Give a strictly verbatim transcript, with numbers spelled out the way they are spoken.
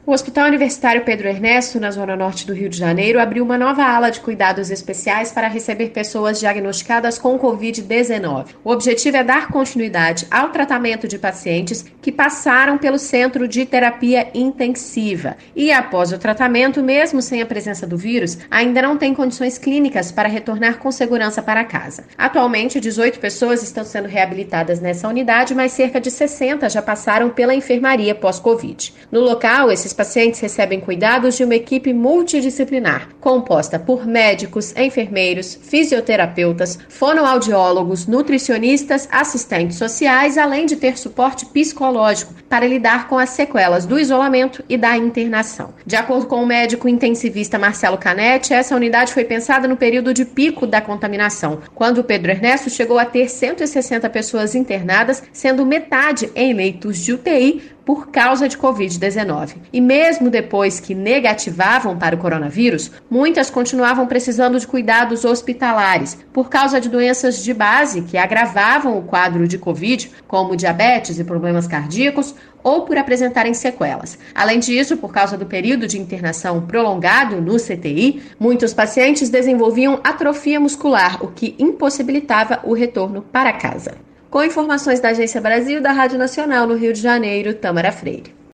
O Hospital Universitário Pedro Ernesto, na zona norte do Rio de Janeiro, abriu uma nova ala de cuidados especiais para receber pessoas diagnosticadas com covid dezenove. O objetivo é dar continuidade ao tratamento de pacientes que passaram pelo Centro de Terapia Intensiva e, após o tratamento, mesmo sem a presença do vírus, ainda não têm condições clínicas para retornar com segurança para casa. Atualmente, dezoito pessoas estão sendo reabilitadas nessa unidade, mas cerca de sessenta já passaram pela enfermaria pós-Covid. No local, esses pacientes recebem cuidados de uma equipe multidisciplinar, composta por médicos, enfermeiros, fisioterapeutas, fonoaudiólogos, nutricionistas, assistentes sociais, além de ter suporte psicológico para lidar com as sequelas do isolamento e da internação. De acordo com o médico intensivista Marcelo Canetti, essa unidade foi pensada no período de pico da contaminação, quando o Pedro Ernesto chegou a ter cento e sessenta pessoas internadas, sendo metade em leitos de U T I por causa de covid dezenove. E mesmo depois que negativavam para o coronavírus, muitas continuavam precisando de cuidados hospitalares por causa de doenças de base que agravavam o quadro de Covid, como diabetes e problemas cardíacos, ou por apresentarem sequelas. Além disso, por causa do período de internação prolongado no C T I, muitos pacientes desenvolviam atrofia muscular, o que impossibilitava o retorno para casa. Com informações da Agência Brasil da Rádio Nacional no Rio de Janeiro, Tâmara Freire.